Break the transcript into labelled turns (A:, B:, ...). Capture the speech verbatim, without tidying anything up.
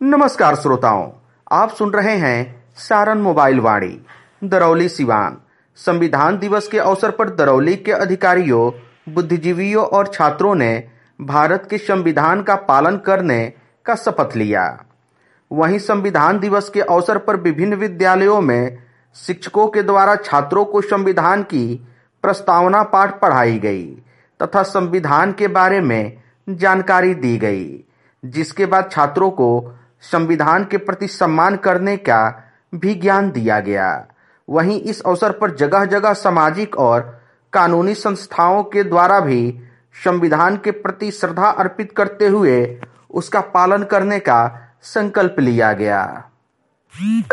A: नमस्कार श्रोताओं, आप सुन रहे हैं सारण मोबाइल वाणी दरौली सिवान। संविधान दिवस के अवसर पर दरौली के अधिकारियों, बुद्धिजीवियों और छात्रों ने भारत के संविधान का पालन करने का शपथ लिया। वहीं संविधान दिवस के अवसर पर विभिन्न विद्यालयों में शिक्षकों के द्वारा छात्रों को संविधान की प्रस्तावना पाठ पढ़ाई गई तथा संविधान के बारे में जानकारी दी गई, जिसके बाद छात्रों को संविधान के प्रति सम्मान करने का भी ज्ञान दिया गया। वहीं इस अवसर पर जगह जगह सामाजिक और कानूनी संस्थाओं के द्वारा भी संविधान के प्रति श्रद्धा अर्पित करते हुए उसका पालन करने का संकल्प लिया गया।